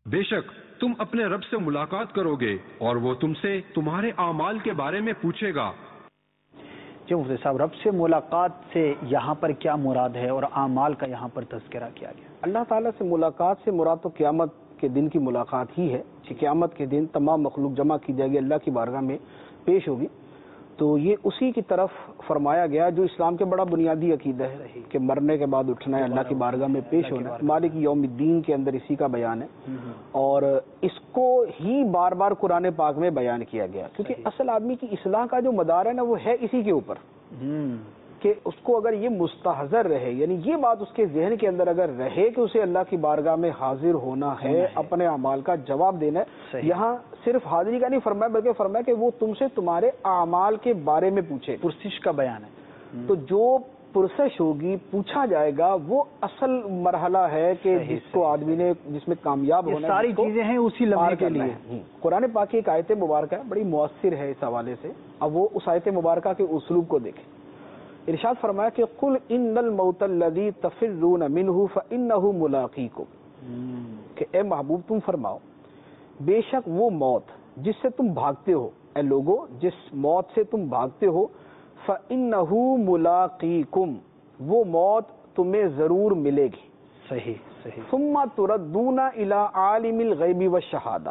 बेशक तुम अपने रब से मुलाकात करोगे और वो तुमसे तुम्हारे आमाल के बारे में पूछेगा। जी मुफ्ती साहब, रब से मुलाकात से यहाँ पर क्या मुराद है और आमाल का यहाँ पर तज़किरा किया गया? अल्लाह ताला से मुलाकात से मुराद तो क़यामत के दिन की मुलाकात ही है कि क़यामत के दिन तमाम मखलूक जमा की जाएगी, अल्लाह की बारगाह में पेश होगी। तो ये उसी की तरफ फरमाया गया जो इस्लाम के बड़ा बुनियादी अकीदा है कि मरने के बाद उठना है, अल्लाह की बारगाह में पेश होना है। मालिक यौमिद्दीन के अंदर इसी का बयान है और इसको ही बार बार कुरान पाक में बयान किया गया, क्योंकि असल आदमी की इस्लाह का जो मदार है ना वो है इसी के ऊपर कि उसको अगर ये मुस्तहज़र रहे, यानी ये बात उसके जहन के अंदर अगर रहे कि उसे अल्लाह की बारगाह में हाजिर होना है, अपने अमाल का जवाब देना है। यहाँ सिर्फ हाजिरी का नहीं फरमाया बल्कि फरमाया कि वो तुमसे तुम्हारे अमाल के बारे में पूछे, पुरसिश का बयान है। तो जो पुरसिश होगी, पूछा जाएगा, वो असल मरहला है कि जिसको आदमी ने जिसमें कामयाब होना, सारी चीजें हैं उसी लम्हे के लिए। कुरान पाक की एक आयत मुबारक है, बड़ी मुअस्सिर है इस हवाले से। अब वो उस आयत मुबारक के उसलूब को देखें। इरशाद फरमाया कि कुल इन्नल मौतल्लज़ी तफ़िर्रून मिन्हु फ़इन्नहु मुलाक़ीकुम, कि ए महबूब तुम फरमाओ बेशक वो मौत जिससे तुम भागते हो, ए लोगो जिस मौत से तुम भागते हो, फ़इन्नहु मुलाक़ीकुम, वो मौत तुम्हें जरूर मिलेगी। सही सही। सुम्मा तुरद्दूना इला आलिमिल ग़ैबि वश्शहादा,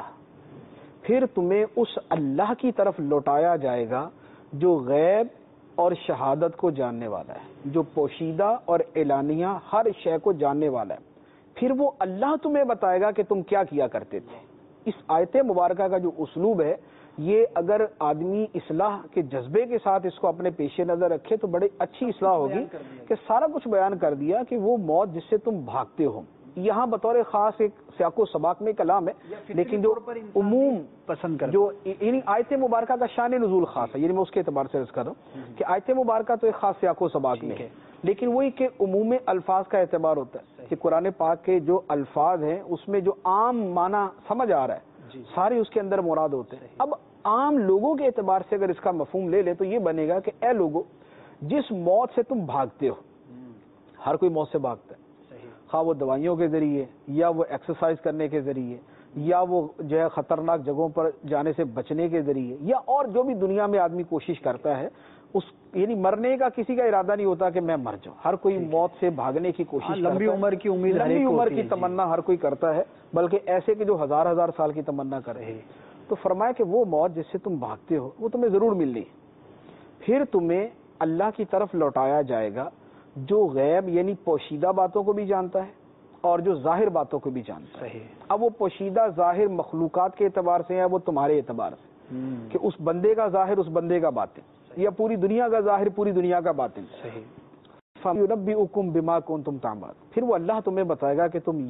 फिर तुम्हें उस अल्लाह की तरफ लौटाया जाएगा जो गैब और शहादत को जानने वाला है, जो पोशीदा और एलानिया हर शय को जानने वाला है। फिर वो अल्लाह तुम्हें बताएगा कि तुम क्या किया करते थे। इस आयत मुबारक का जो उसलूब है, ये अगर आदमी इस्लाह के जज्बे के साथ इसको अपने पेश नजर रखे तो बड़ी अच्छी इस्लाह होगी कि सारा कुछ बयान कर दिया कि वो मौत जिससे तुम भागते हो। यहाँ बतौर खास एक सियाको सबाक में कलाम है, लेकिन जो उमूम पसंद कर जो यानी आयत मुबारक का शान नुज़ूल खास है, यानी मैं उसके एतबार से अर्ज़ कर रहा हूँ कि आयत मुबारक तो एक खास सियाको सबाक में है, लेकिन वही के उमूम अल्फाज का एतबार होता है कि कुरान पाक के जो अल्फाज हैं उसमें जो आम माना समझ आ रहा है सारे उसके अंदर मुराद होते हैं। अब आम लोगों के एतबार से अगर इसका मफहूम ले ले तो ये बनेगा कि ए लोगों जिस मौत से तुम भागते हो, हर कोई मौत से भागता है, खा वो दवाइयों के जरिए या वो एक्सरसाइज करने के जरिए या वो जो है खतरनाक जगहों पर जाने से बचने के जरिए या और जो भी दुनिया में आदमी कोशिश करता है, उस यानी मरने का किसी का इरादा नहीं होता कि मैं मर जाऊं, हर कोई मौत से भागने की कोशिश, लंबी उम्र की उम्मीद, लंबी उम्र की तमन्ना हर कोई करता है, बल्कि ऐसे कि जो हजार हजार साल की तमन्ना कर रहे हैं। तो फरमाया कि वो मौत जिससे तुम भागते हो वो तुम्हें जरूर मिल रही, फिर तुम्हें अल्लाह की तरफ लौटाया जाएगा जो गैब यानी पोशीदा बातों को भी जानता है और जो जाहिर बातों को भी जानता है। अब वो पोशीदा जाहिर मखलूकात के एतबार से है, वो तुम्हारे एतबार से कि उस बंदे का जाहिर उस बंदे का बातिन या पूरी दुनिया का जाहिर पूरी दुनिया का बातिन। फयुनब्बिउकुम बिमा कुंतुम तामल, फिर वो अल्लाह तुम्हें बताएगा कि तुम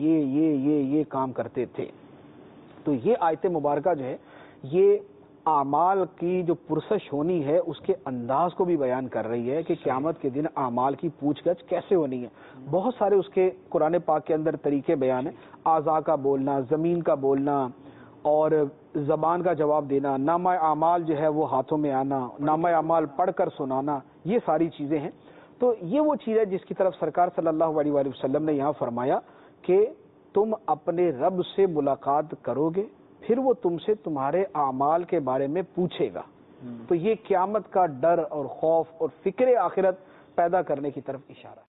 ये काम करते थे। तो ये आयत मुबारका जो है ये आमाल की जो पुरसश होनी है उसके अंदाज को भी बयान कर रही है कि क़यामत के दिन आमाल की पूछगछ कैसे होनी है। बहुत सारे उसके कुरान पाक के अंदर तरीके बयान है, आज़ा का बोलना, ज़मीन का बोलना और ज़बान का जवाब देना, नामा आमाल जो है वो हाथों में आना, नामा आमाल पढ़कर सुनाना, ये सारी चीज़ें हैं। तो ये वो चीज़ है जिसकी तरफ सरकार सल्लल्लाहु अलैहि वसल्लम ने यहाँ फरमाया कि तुम अपने रब से मुलाकात करोगे, फिर वो तुमसे तुम्हारे आमाल के बारे में पूछेगा। तो ये क़यामत का डर और खौफ और फिक्र आखिरत पैदा करने की तरफ इशारा है।